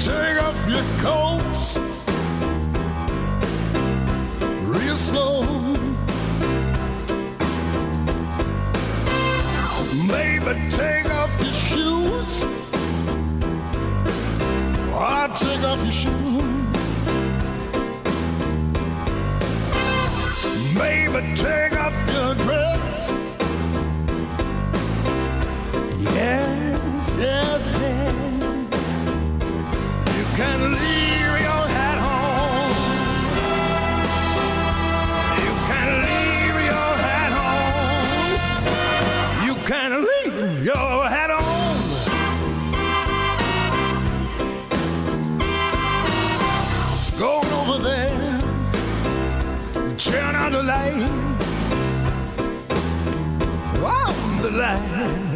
Take off your coats real slow. Baby, take off your shoes. Oh, take off your shoes. Baby, take off your dress. Yes, yes, yes. You can leave your hat home. You can leave your hat home. You can leave your hat on. Going over there, turn on the light. On the light.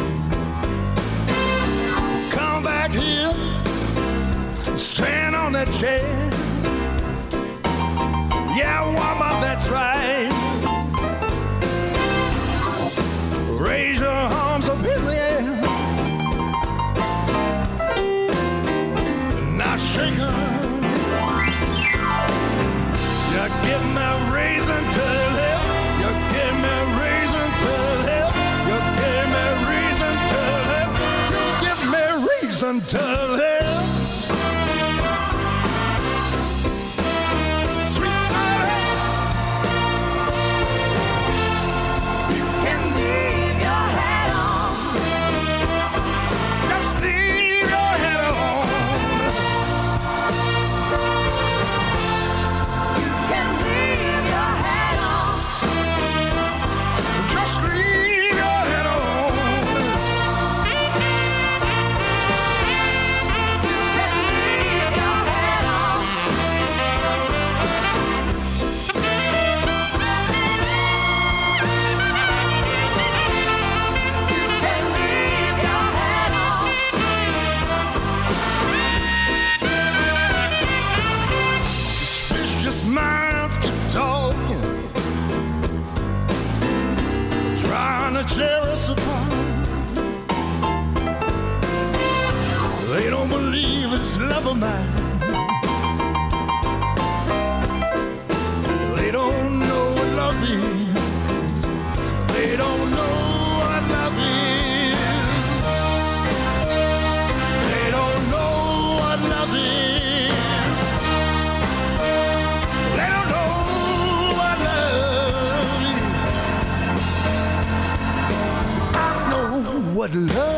Come back here, stand on that chair. Yeah, woman, that's right. Raise your arms up in the air. Now shake 'em. You give me a reason to live. You give me a reason to live. You give me a reason to live. You give me a reason to live. Sweet lady, you can leave your hat on. Just leave your hat on. You can leave your hat on. Just leave your hat on. You can leave your hat on. You can leave your hat on. Suspicious minds keep talking, trying to tear us apart. They don't believe it's love of mine. They don't know what love is. They don't know what love is. They don't know what love is. They don't know what love is. I know what love